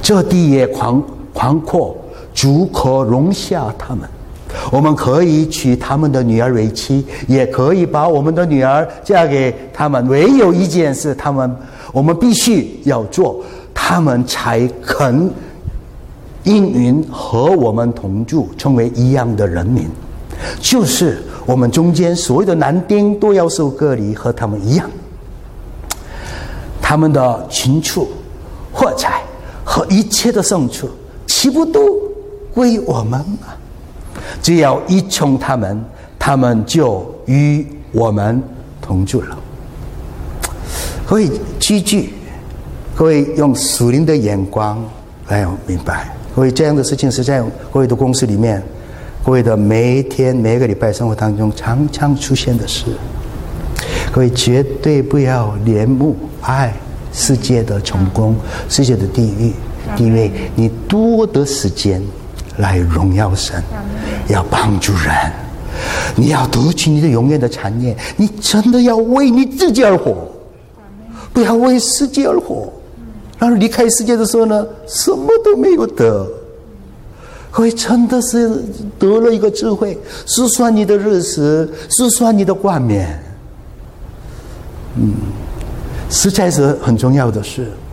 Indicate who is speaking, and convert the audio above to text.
Speaker 1: 这地也宽阔，足可容下他们。我们可以娶他们的女儿为妻，也可以把我们的女儿嫁给他们。唯有一件事，我们必须要做，他们才肯应允和我们同住，成为一样的人民。就是我们中间所有的男丁都要受割礼，和他们一样。他们的群畜、货财和一切的牲畜，岂不都归我们吗？只要依从他们，他们就与我们同住了。各位积聚，各位用属灵的眼光来明白，各位这样的事情是在各位的公司里面，各位的每一天每个礼拜生活当中常常出现的事。各位绝对不要怜慕爱世界的成功，世界的地位，你多的时间来荣耀神，要帮助人，你要得取你的永远的产业。你真的要为你自己而活，不要为世界而活。然后离开世界的时候呢，什么都没有得。各位真的是得了一个智慧，数算你的日子，数算你的冠冕，实在是很重要的事。